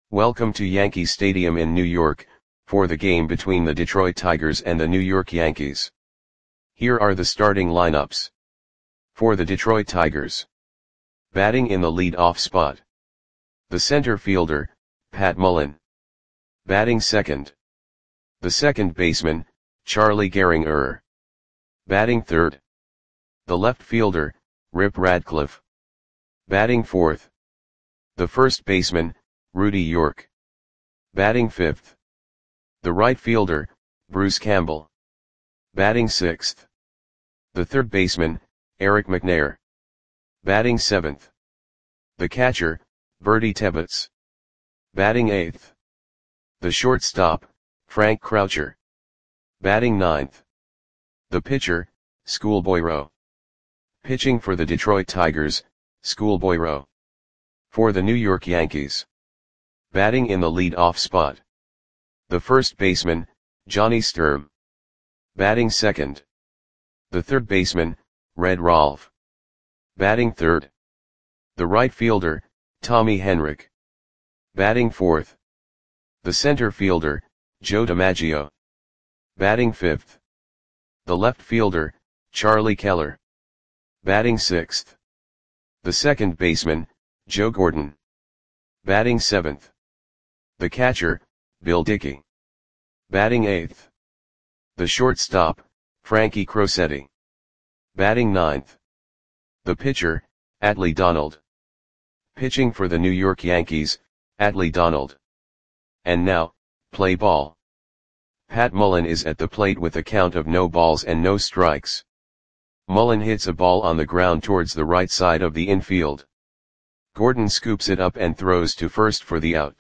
Welcome to Yankee Stadium in New York, for the game between the Detroit Tigers and the New York Yankees. Here are the starting lineups. For the Detroit Tigers. Batting in the lead-off spot. The center fielder, Pat Mullen. Batting second. The second baseman, Charlie Gehringer. Batting third. The left fielder, Rip Radcliffe. Batting fourth. The first baseman, Rudy York. Batting fifth. The right fielder, Bruce Campbell. Batting sixth. The third baseman, Eric McNair. Batting seventh. The catcher, Bertie Tebbetts. Batting eighth. The shortstop, Frank Croucher. Batting ninth. The pitcher, Schoolboy Rowe. Pitching for the Detroit Tigers, Schoolboy Rowe. For the New York Yankees. Batting in the lead-off spot. The first baseman, Johnny Sturm. Batting second. The third baseman, Red Rolfe. Batting third. The right fielder, Tommy Henrich. Batting fourth. The center fielder, Joe DiMaggio. Batting fifth. The left fielder, Charlie Keller. Batting sixth. The second baseman, Joe Gordon. Batting seventh. The catcher, Bill Dickey. Batting eighth. The shortstop, Frankie Crosetti. Batting ninth. The pitcher, Adley Donald. Pitching for the New York Yankees, Adley Donald. And now, play ball. Pat Mullen is at the plate with a count of no balls and no strikes. Mullen hits a ball on the ground towards the right side of the infield. Gordon scoops it up and throws to first for the out.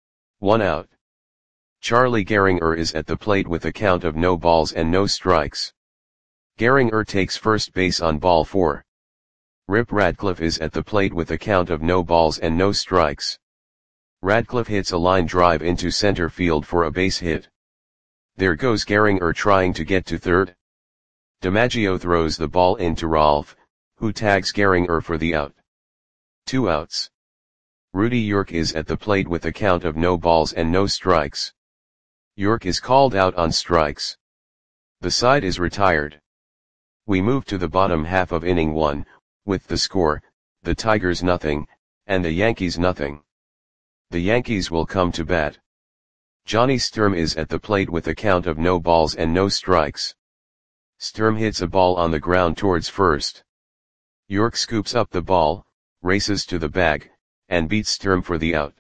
1 out. Charlie Gehringer is at the plate with a count of no balls and no strikes. Gehringer takes first base on ball 4. Rip Radcliffe is at the plate with a count of no balls and no strikes. Radcliffe hits a line drive into center field for a base hit. There goes Gehringer trying to get to third. DiMaggio throws the ball into Rolfe, who tags Gehringer for the out. 2 outs. Rudy York is at the plate with a count of no balls and no strikes. York is called out on strikes. The side is retired. We move to the bottom half of inning 1, with the score, the Tigers nothing, and the Yankees nothing. The Yankees will come to bat. Johnny Sturm is at the plate with a count of no balls and no strikes. Sturm hits a ball on the ground towards first. York scoops up the ball, races to the bag, and beats Sturm for the out.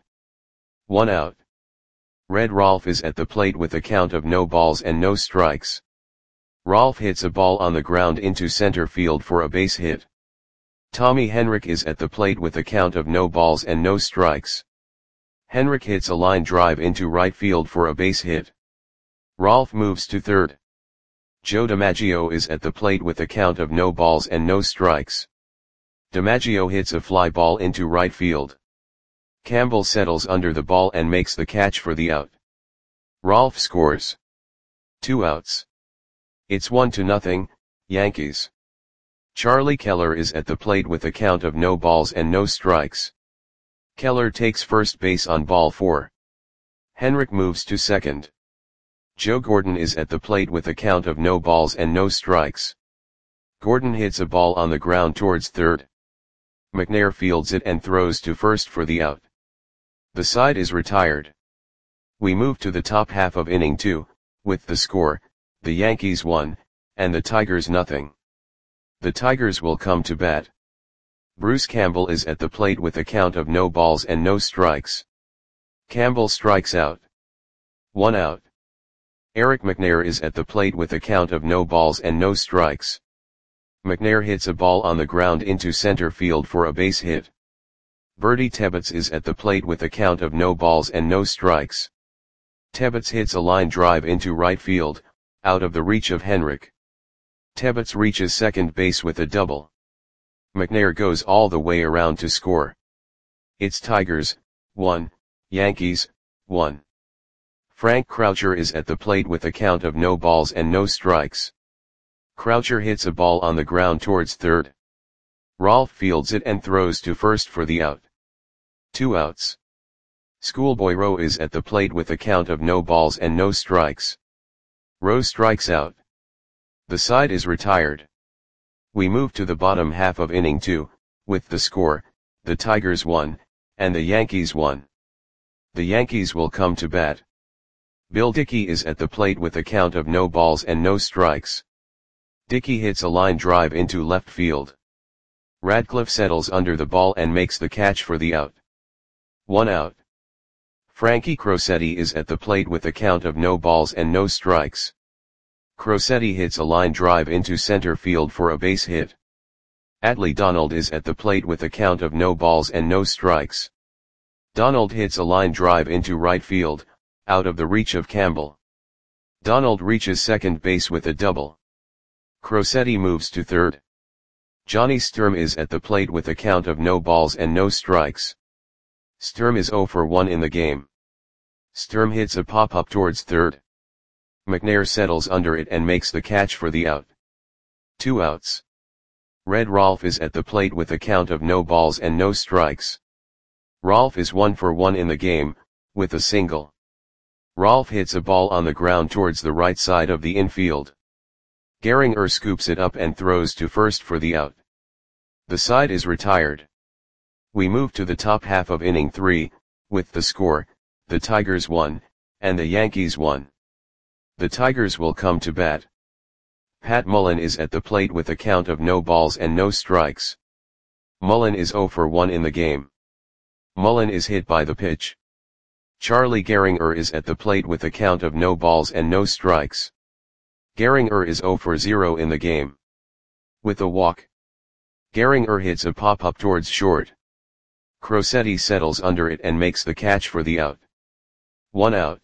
1 out. Red Rolfe is at the plate with a count of no balls and no strikes. Rolfe hits a ball on the ground into center field for a base hit. Tommy Henrich is at the plate with a count of no balls and no strikes. Henrich hits a line drive into right field for a base hit. Rolfe moves to third. Joe DiMaggio is at the plate with a count of no balls and no strikes. DiMaggio hits a fly ball into right field. Campbell settles under the ball and makes the catch for the out. Rolfe scores. 2 outs. It's 1-0, Yankees. Charlie Keller is at the plate with a count of no balls and no strikes. Keller takes first base on ball 4. Henrich moves to second. Joe Gordon is at the plate with a count of no balls and no strikes. Gordon hits a ball on the ground towards third. McNair fields it and throws to first for the out. The side is retired. We move to the top half of inning 2, with the score, the Yankees 1, and the Tigers nothing. The Tigers will come to bat. Bruce Campbell is at the plate with a count of no balls and no strikes. Campbell strikes out. 1 out. Eric McNair is at the plate with a count of no balls and no strikes. McNair hits a ball on the ground into center field for a base hit. Bertie Tebbetts is at the plate with a count of no balls and no strikes. Tebbetts hits a line drive into right field, out of the reach of Henrich. Tebbetts reaches second base with a double. McNair goes all the way around to score. It's Tigers, 1, Yankees, 1. Frank Croucher is at the plate with a count of no balls and no strikes. Croucher hits a ball on the ground towards third. Rolfe fields it and throws to first for the out. 2 outs. Schoolboy Rowe is at the plate with a count of no balls and no strikes. Rowe strikes out. The side is retired. We move to the bottom half of inning 2, with the score, the Tigers won, and the Yankees won. The Yankees will come to bat. Bill Dickey is at the plate with a count of no balls and no strikes. Dickey hits a line drive into left field. Radcliffe settles under the ball and makes the catch for the out. 1 out. Frankie Crosetti is at the plate with a count of no balls and no strikes. Crosetti hits a line drive into center field for a base hit. Atlee Donald is at the plate with a count of no balls and no strikes. Donald hits a line drive into right field, out of the reach of Campbell. Donald reaches second base with a double. Crosetti moves to third. Johnny Sturm is at the plate with a count of no balls and no strikes. Sturm is 0 for 1 in the game. Sturm hits a pop-up towards third. McNair settles under it and makes the catch for the out. 2 outs. Red Rolfe is at the plate with a count of no balls and no strikes. Rolfe is 1 for 1 in the game, with a single. Rolfe hits a ball on the ground towards the right side of the infield. Gehringer scoops it up and throws to first for the out. The side is retired. We move to the top half of inning 3, with the score, the Tigers won, and the Yankees won. The Tigers will come to bat. Pat Mullen is at the plate with a count of no balls and no strikes. Mullen is 0 for 1 in the game. Mullen is hit by the pitch. Charlie Gehringer is at the plate with a count of no balls and no strikes. Gehringer is 0 for 0 in the game. With a walk. Gehringer hits a pop-up towards short. Crosetti settles under it and makes the catch for the out. 1 out.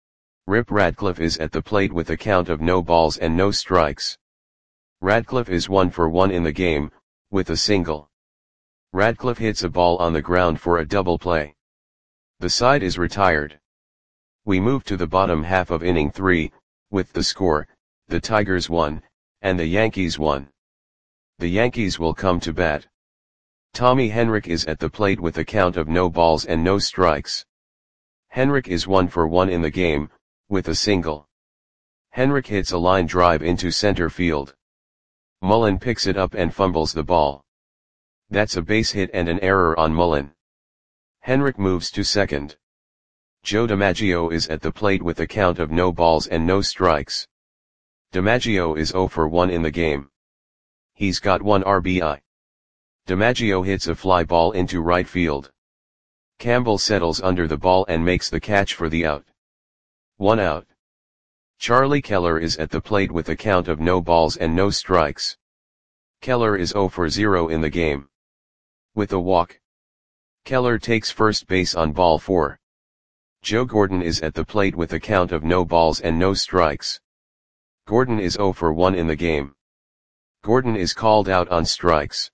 Rip Radcliffe is at the plate with a count of no balls and no strikes. Radcliffe is 1 for 1 in the game, with a single. Radcliffe hits a ball on the ground for a double play. The side is retired. We move to the bottom half of inning 3, with the score, the Tigers won, and the Yankees won. The Yankees will come to bat. Tommy Henrich is at the plate with a count of no balls and no strikes. Henrich is 1 for 1 in the game, with a single. Henrich hits a line drive into center field. Mullen picks it up and fumbles the ball. That's a base hit and an error on Mullen. Henrich moves to second. Joe DiMaggio is at the plate with a count of no balls and no strikes. DiMaggio is 0 for 1 in the game. He's got 1 RBI. DiMaggio hits a fly ball into right field. Campbell settles under the ball and makes the catch for the out. 1 out. Charlie Keller is at the plate with a count of no balls and no strikes. Keller is 0 for 0 in the game. With a walk. Keller takes first base on ball 4. Joe Gordon is at the plate with a count of no balls and no strikes. Gordon is 0 for 1 in the game. Gordon is called out on strikes.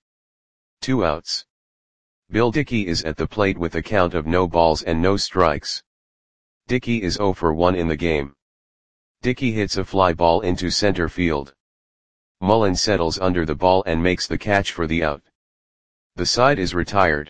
2 outs. Bill Dickey is at the plate with a count of no balls and no strikes. Dickey is 0 for 1 in the game. Dickey hits a fly ball into center field. Mullen settles under the ball and makes the catch for the out. The side is retired.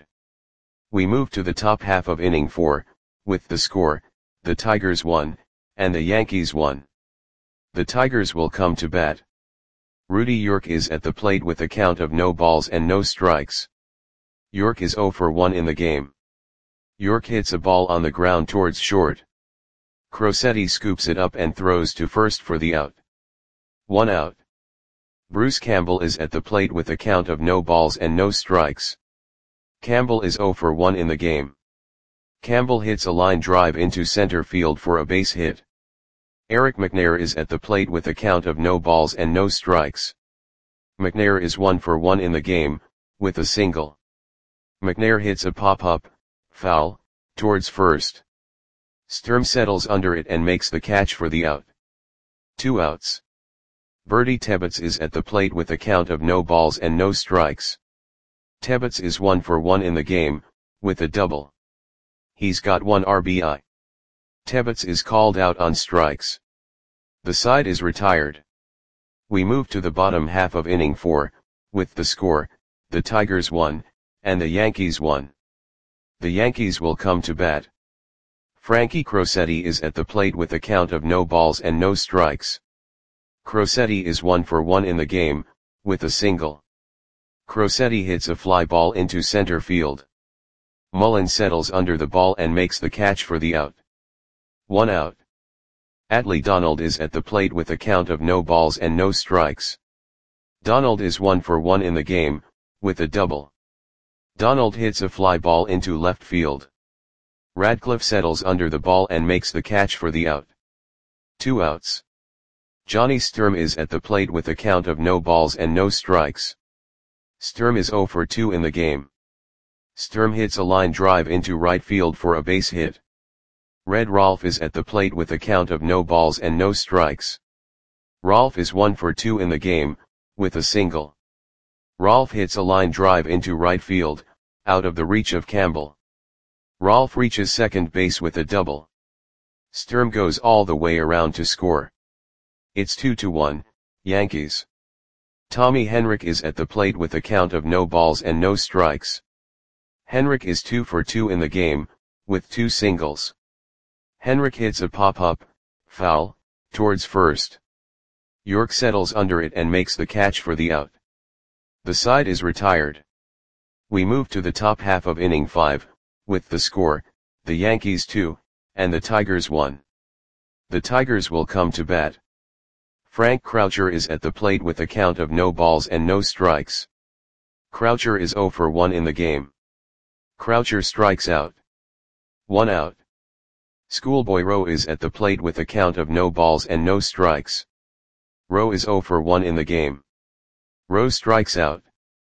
We move to the top half of inning 4, with the score, the Tigers won, and the Yankees won. The Tigers will come to bat. Rudy York is at the plate with a count of no balls and no strikes. York is 0 for 1 in the game. York hits a ball on the ground towards short. Crosetti scoops it up and throws to first for the out. 1 out. Bruce Campbell is at the plate with a count of no balls and no strikes. Campbell is 0 for 1 in the game. Campbell hits a line drive into center field for a base hit. Eric McNair is at the plate with a count of no balls and no strikes. McNair is 1 for 1 in the game, with a single. McNair hits a pop-up, foul, towards first. Sturm settles under it and makes the catch for the out. 2 outs. Bertie Tebbetts is at the plate with a count of no balls and no strikes. Tebbetts is 1 for 1 in the game, with a double. He's got 1 RBI. Tebbetts is called out on strikes. The side is retired. We move to the bottom half of inning 4, with the score, the Tigers won, and the Yankees won. The Yankees will come to bat. Frankie Crosetti is at the plate with a count of no balls and no strikes. Crosetti is 1 for 1 in the game, with a single. Crosetti hits a fly ball into center field. Mullen settles under the ball and makes the catch for the out. 1 out. Atlee Donald is at the plate with a count of no balls and no strikes. Donald is 1 for 1 in the game, with a double. Donald hits a fly ball into left field. Radcliffe settles under the ball and makes the catch for the out. 2 outs. Johnny Sturm is at the plate with a count of no balls and no strikes. Sturm is 0 for 2 in the game. Sturm hits a line drive into right field for a base hit. Red Rolfe is at the plate with a count of no balls and no strikes. Rolfe is 1 for 2 in the game, with a single. Rolfe hits a line drive into right field, out of the reach of Campbell. Rolfe reaches second base with a double. Sturm goes all the way around to score. It's 2-1, Yankees. Tommy Henrich is at the plate with a count of no balls and no strikes. Henrich is 2 for 2 in the game, with 2 singles. Henrich hits a pop-up, foul, towards first. York settles under it and makes the catch for the out. The side is retired. We move to the top half of inning 5, with the score, the Yankees 2, and the Tigers 1. The Tigers will come to bat. Frank Croucher is at the plate with a count of no balls and no strikes. Croucher is 0 for 1 in the game. Croucher strikes out. 1 out. Schoolboy Rowe is at the plate with a count of no balls and no strikes. Rowe is 0 for 1 in the game. Rowe strikes out.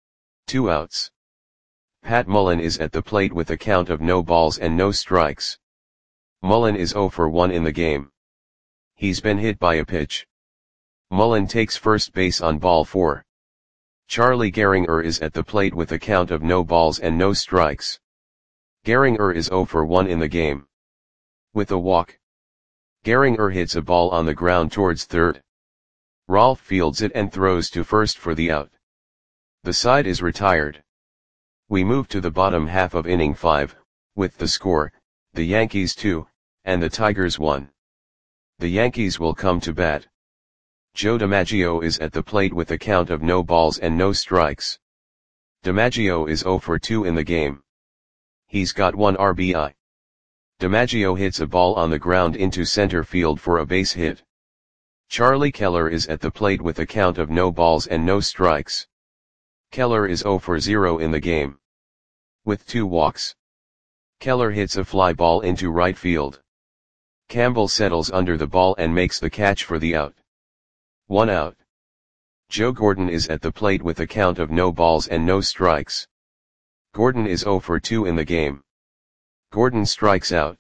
2 outs. Pat Mullen is at the plate with a count of no balls and no strikes. Mullen is 0 for 1 in the game. He's been hit by a pitch. Mullen takes first base on ball 4. Charlie Gehringer is at the plate with a count of no balls and no strikes. Gehringer is 0 for 1 in the game. With a walk. Gehringer hits a ball on the ground towards third. Rolfe fields it and throws to first for the out. The side is retired. We move to the bottom half of inning 5, with the score, the Yankees 2, and the Tigers 1. The Yankees will come to bat. Joe DiMaggio is at the plate with a count of no balls and no strikes. DiMaggio is 0 for 2 in the game. He's got 1 RBI. DiMaggio hits a ball on the ground into center field for a base hit. Charlie Keller is at the plate with a count of no balls and no strikes. Keller is 0 for 0 in the game. With 2 walks. Keller hits a fly ball into right field. Campbell settles under the ball and makes the catch for the out. 1 out. Joe Gordon is at the plate with a count of no balls and no strikes. Gordon is 0 for 2 in the game. Gordon strikes out.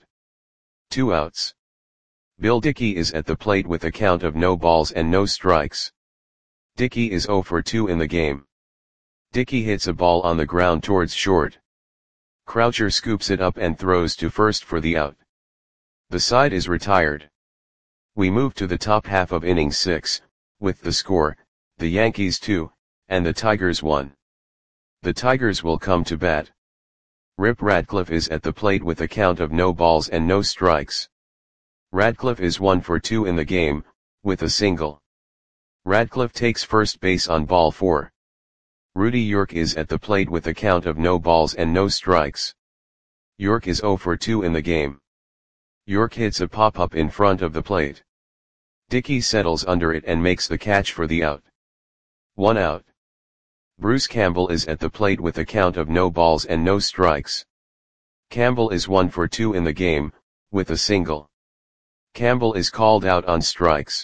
2 outs. Bill Dickey is at the plate with a count of no balls and no strikes. Dickey is 0 for 2 in the game. Dickey hits a ball on the ground towards short. Croucher scoops it up and throws to first for the out. The side is retired. We move to the top half of inning 6, with the score, the Yankees 2, and the Tigers 1. The Tigers will come to bat. Rip Radcliffe is at the plate with a count of no balls and no strikes. Radcliffe is 1 for 2 in the game, with a single. Radcliffe takes first base on ball 4. Rudy York is at the plate with a count of no balls and no strikes. York is 0 for 2 in the game. York hits a pop-up in front of the plate. Dickey settles under it and makes the catch for the out. 1 out. Bruce Campbell is at the plate with a count of no balls and no strikes. Campbell is 1 for 2 in the game, with a single. Campbell is called out on strikes.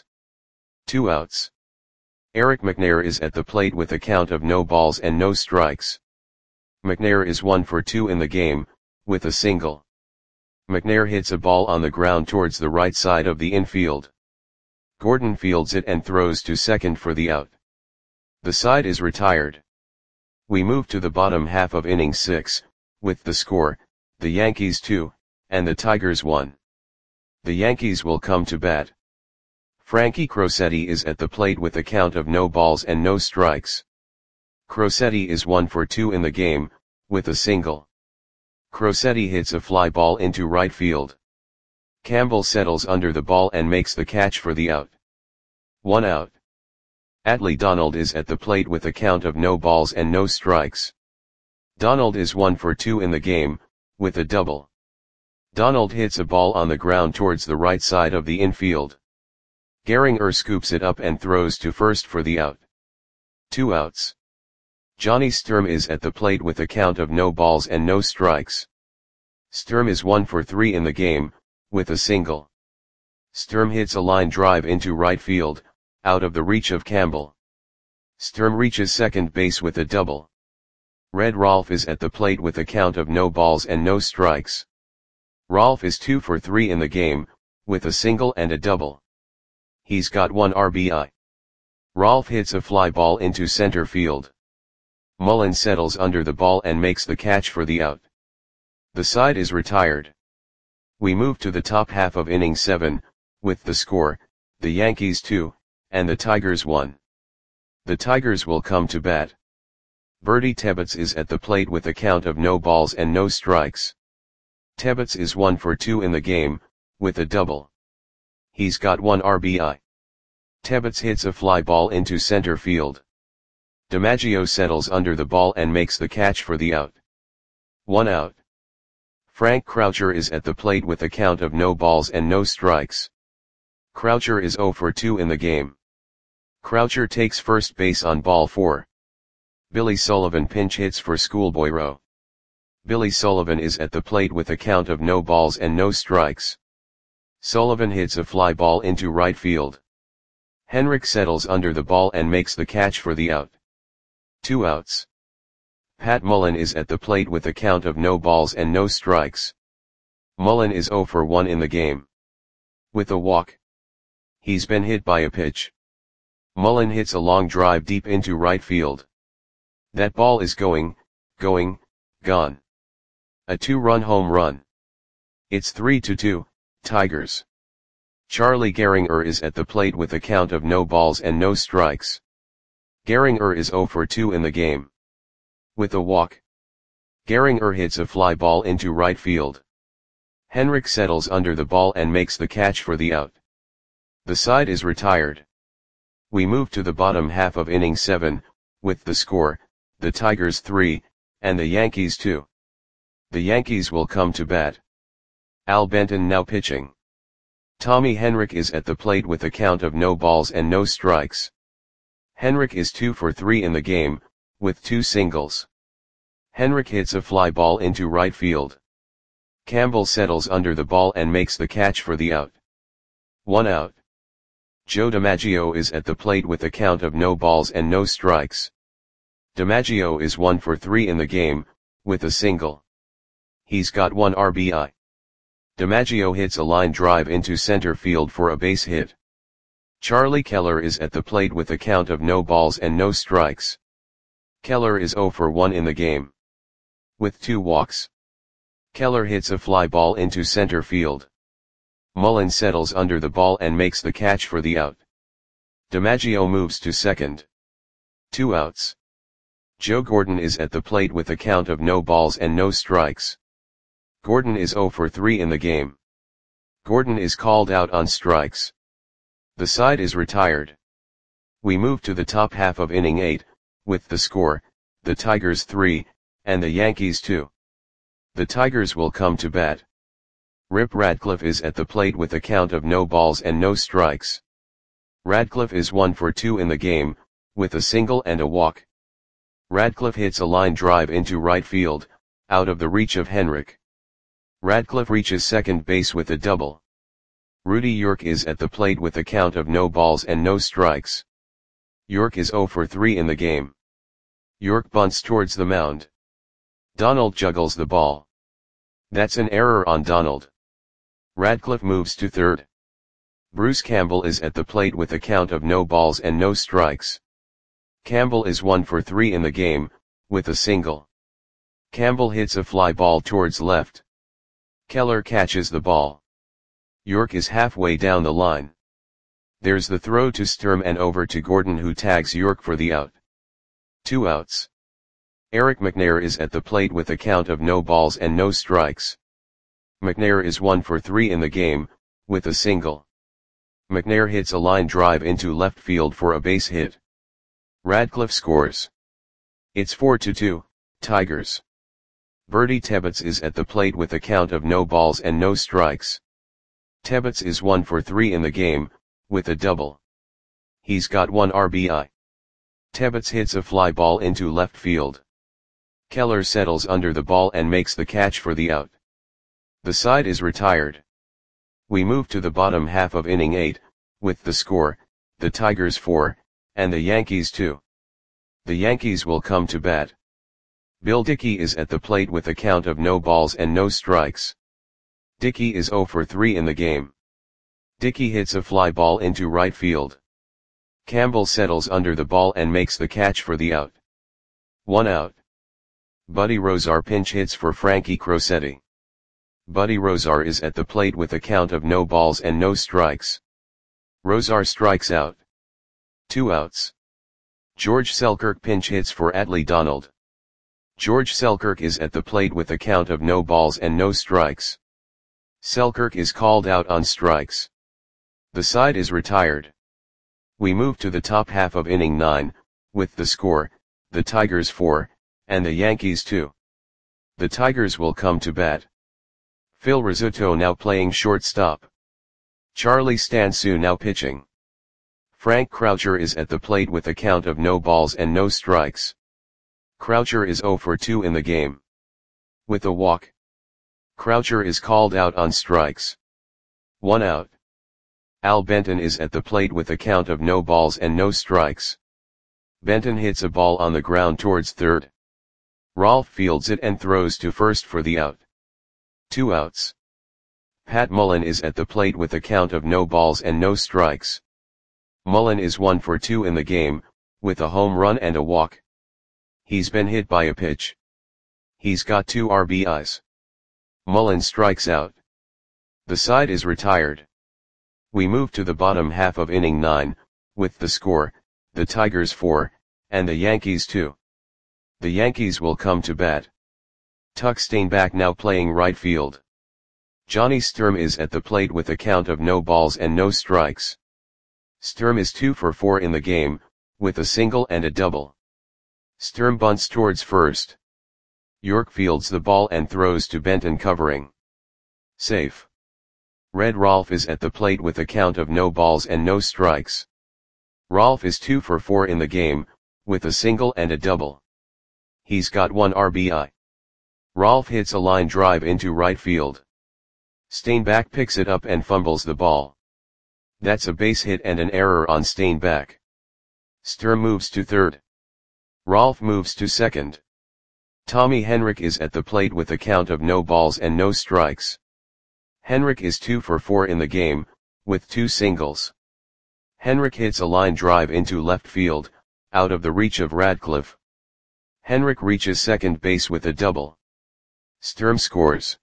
2 outs. Eric McNair is at the plate with a count of no balls and no strikes. McNair is 1 for 2 in the game, with a single. McNair hits a ball on the ground towards the right side of the infield. Gordon fields it and throws to second for the out. The side is retired. We move to the bottom half of inning 6, with the score, the Yankees 2, and the Tigers 1. The Yankees will come to bat. Frankie Crosetti is at the plate with a count of no balls and no strikes. Crosetti is 1 for 2 in the game, with a single. Crosetti hits a fly ball into right field. Campbell settles under the ball and makes the catch for the out. 1 out. Atlee Donald is at the plate with a count of no balls and no strikes. Donald is 1 for 2 in the game, with a double. Donald hits a ball on the ground towards the right side of the infield. Gehringer scoops it up and throws to first for the out. 2 outs. Johnny Sturm is at the plate with a count of no balls and no strikes. Sturm is 1 for 3 in the game, with a single. Sturm hits a line drive into right field, out of the reach of Campbell. Sturm reaches second base with a double. Red Rolfe is at the plate with a count of no balls and no strikes. Rolfe is 2 for 3 in the game, with a single and a double. He's got 1 RBI. Rolfe hits a fly ball into center field. Mullen settles under the ball and makes the catch for the out. The side is retired. We move to the top half of inning 7, with the score, the Yankees 2, and the Tigers 1. The Tigers will come to bat. Bertie Tebbetts is at the plate with a count of no balls and no strikes. Tebbetts is 1 for 2 in the game, with a double. He's got 1 RBI. Tebbetts hits a fly ball into center field. DiMaggio settles under the ball and makes the catch for the out. 1 out. Frank Croucher is at the plate with a count of no balls and no strikes. Croucher is 0 for 2 in the game. Croucher takes first base on ball 4. Billy Sullivan pinch hits for Schoolboy Rowe. Billy Sullivan is at the plate with a count of no balls and no strikes. Sullivan hits a fly ball into right field. Henrik settles under the ball and makes the catch for the out. 2 outs. Pat Mullen is at the plate with a count of no balls and no strikes. Mullen is 0 for 1 in the game. With a walk. He's been hit by a pitch. Mullen hits a long drive deep into right field. That ball is gone. A 2-run home run. It's 3-2, Tigers. Charlie Gehringer is at the plate with a count of no balls and no strikes. Gehringer is 0 for 2 in the game. With a walk. Gehringer hits a fly ball into right field. Henrik settles under the ball and makes the catch for the out. The side is retired. We move to the bottom half of inning 7, with the score, the Tigers 3, and the Yankees 2. The Yankees will come to bat. Al Benton now pitching. Tommy Henrik is at the plate with a count of no balls and no strikes. Henrik is 2 for 3 in the game, with 2 singles. Henrik hits a fly ball into right field. Campbell settles under the ball and makes the catch for the out. 1 out. Joe DiMaggio is at the plate with a count of no balls and no strikes. DiMaggio is 1 for 3 in the game, with a single. He's got 1 RBI. DiMaggio hits a line drive into center field for a base hit. Charlie Keller is at the plate with a count of no balls and no strikes. Keller is 0 for 1 in the game. With 2 walks. Keller hits a fly ball into center field. Mullen settles under the ball and makes the catch for the out. DiMaggio moves to second. 2 outs. Joe Gordon is at the plate with a count of no balls and no strikes. Gordon is 0 for 3 in the game. Gordon is called out on strikes. The side is retired. We move to the top half of inning 8, with the score, the Tigers 3, and the Yankees 2. The Tigers will come to bat. Rip Radcliffe is at the plate with a count of no balls and no strikes. Radcliffe is 1 for 2 in the game, with a single and a walk. Radcliffe hits a line drive into right field, out of the reach of Henrik. Radcliffe reaches second base with a double. Rudy York is at the plate with a count of no balls and no strikes. York is 0 for 3 in the game. York bunts towards the mound. Donald juggles the ball. That's an error on Donald. Radcliffe moves to third. Bruce Campbell is at the plate with a count of no balls and no strikes. Campbell is 1 for 3 in the game, with a single. Campbell hits a fly ball towards left. Keller catches the ball. York is halfway down the line. There's the throw to Sturm and over to Gordon, who tags York for the out. 2 outs. Eric McNair is at the plate with a count of no balls and no strikes. McNair is 1 for 3 in the game, with a single. McNair hits a line drive into left field for a base hit. Radcliffe scores. It's 4-2, Tigers. Bertie Tebbets is at the plate with a count of no balls and no strikes. Tebbets is 1 for 3 in the game, with a double. He's got 1 RBI. Tebbets hits a fly ball into left field. Keller settles under the ball and makes the catch for the out. The side is retired. We move to the bottom half of inning 8, with the score, the Tigers 4, and the Yankees 2. The Yankees will come to bat. Bill Dickey is at the plate with a count of no balls and no strikes. Dickey is 0 for 3 in the game. Dickey hits a fly ball into right field. Campbell settles under the ball and makes the catch for the out. 1 out. Buddy Rozar pinch hits for Frankie Crosetti. Buddy Rozar is at the plate with a count of no balls and no strikes. Rozar strikes out. 2 outs. George Selkirk pinch hits for Atlee Donald. George Selkirk is at the plate with a count of no balls and no strikes. Selkirk is called out on strikes. The side is retired. We move to the top half of inning 9, with the score, the Tigers 4, and the Yankees 2. The Tigers will come to bat. Phil Rizzuto now playing shortstop. Charlie Stansu now pitching. Frank Croucher is at the plate with a count of no balls and no strikes. Croucher is 0 for 2 in the game. With a walk. Croucher is called out on strikes. 1 out. Al Benton is at the plate with a count of no balls and no strikes. Benton hits a ball on the ground towards third. Rolfe fields it and throws to first for the out. 2 outs. Pat Mullen is at the plate with a count of no balls and no strikes. Mullen is 1 for 2 in the game, with a home run and a walk. He's been hit by a pitch. He's got 2 RBIs. Mullen strikes out. The side is retired. We move to the bottom half of inning 9, with the score, the Tigers 4, and the Yankees 2. The Yankees will come to bat. Tuck Steinbach now playing right field. Johnny Sturm is at the plate with a count of no balls and no strikes. Sturm is 2 for 4 in the game, with a single and a double. Sturm bunts towards first. York fields the ball and throws to Benton covering. Safe. Red Rolfe is at the plate with a count of no balls and no strikes. Rolfe is 2 for 4 in the game, with a single and a double. He's got 1 RBI. Rolfe hits a line drive into right field. Steinbach picks it up and fumbles the ball. That's a base hit and an error on Steinbach. Sturm moves to third. Rolfe moves to second. Tommy Henrich is at the plate with a count of no balls and no strikes. Henrich is 2 for 4 in the game, with 2 singles. Henrich hits a line drive into left field, out of the reach of Radcliffe. Henrich reaches second base with a double. Sturm scores.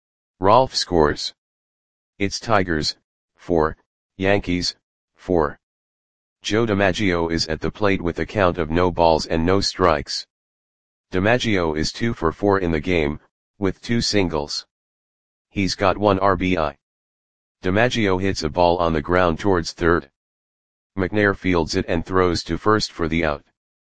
Rolfe scores. It's Tigers, 4, Yankees, 4. Joe DiMaggio is at the plate with a count of no balls and no strikes. DiMaggio is 2 for 4 in the game, with 2 singles. He's got 1 RBI. DiMaggio hits a ball on the ground towards third. McNair fields it and throws to first for the out.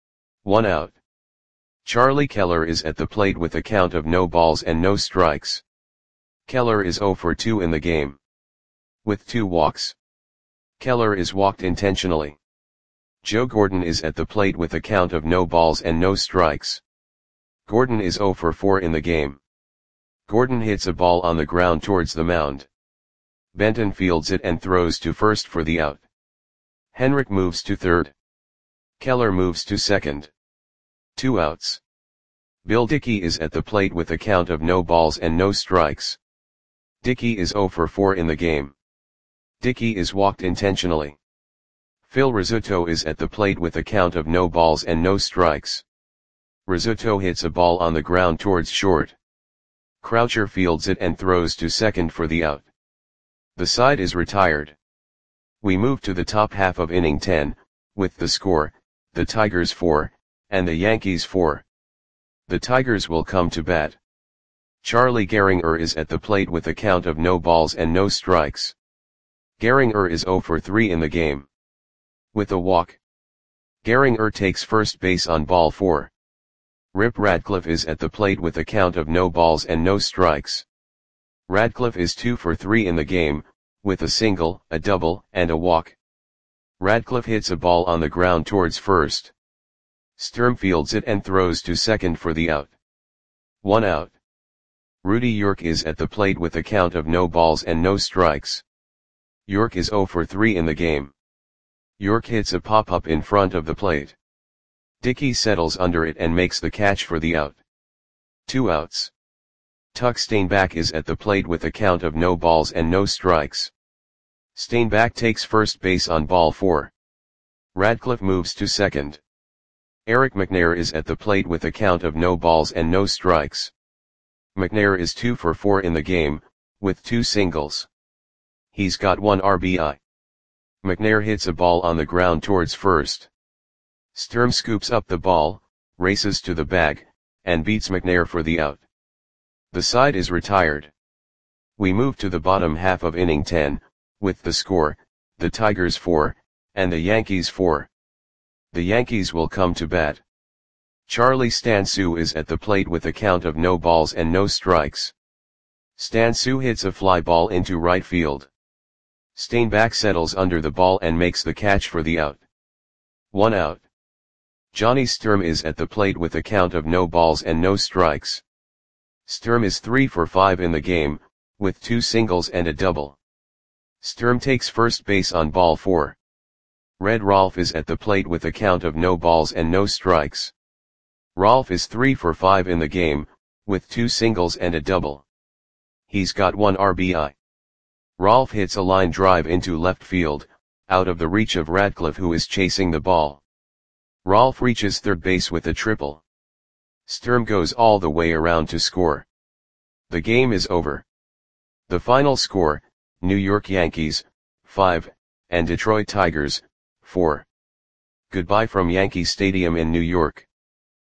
1 out. Charlie Keller is at the plate with a count of no balls and no strikes. Keller is 0 for 2 in the game. With 2 walks. Keller is walked intentionally. Joe Gordon is at the plate with a count of no balls and no strikes. Gordon is 0 for 4 in the game. Gordon hits a ball on the ground towards the mound. Benton fields it and throws to first for the out. Henrich moves to third. Keller moves to second. 2 outs. Bill Dickey is at the plate with a count of no balls and no strikes. Dickey is 0 for 4 in the game. Dickey is walked intentionally. Phil Rizzuto is at the plate with a count of no balls and no strikes. Rizzuto hits a ball on the ground towards short. Croucher fields it and throws to second for the out. The side is retired. We move to the top half of inning 10, with the score, the Tigers 4, and the Yankees 4. The Tigers will come to bat. Charlie Gehringer is at the plate with a count of no balls and no strikes. Gehringer is 0 for 3 in the game. With a walk, Gehringer takes first base on ball 4. Rip Radcliffe is at the plate with a count of no balls and no strikes. Radcliffe is 2 for 3 in the game, with a single, a double, and a walk. Radcliffe hits a ball on the ground towards first. Sturm fields it and throws to second for the out. 1 out. Rudy York is at the plate with a count of no balls and no strikes. York is 0 for 3 in the game. York hits a pop-up in front of the plate. Dickey settles under it and makes the catch for the out. 2 outs. Tuck Steinbach is at the plate with a count of no balls and no strikes. Steinbach takes first base on ball 4. Radcliffe moves to second. Eric McNair is at the plate with a count of no balls and no strikes. McNair is 2 for 4 in the game, with 2 singles. He's got 1 RBI. McNair hits a ball on the ground towards first. Sturm scoops up the ball, races to the bag, and beats McNair for the out. The side is retired. We move to the bottom half of inning 10, with the score, the Tigers 4, and the Yankees 4. The Yankees will come to bat. Charlie Stansu is at the plate with a count of no balls and no strikes. Stansu hits a fly ball into right field. Steinbach settles under the ball and makes the catch for the out. 1 out. Johnny Sturm is at the plate with a count of no balls and no strikes. Sturm is 3 for 5 in the game, with 2 singles and a double. Sturm takes first base on ball 4. Red Rolfe is at the plate with a count of no balls and no strikes. Rolfe is 3 for 5 in the game, with 2 singles and a double. He's got 1 RBI. Rolfe hits a line drive into left field, out of the reach of Radcliffe, who is chasing the ball. Rolfe reaches third base with a triple. Sturm goes all the way around to score. The game is over. The final score, New York Yankees, 5, and Detroit Tigers, 4. Goodbye from Yankee Stadium in New York.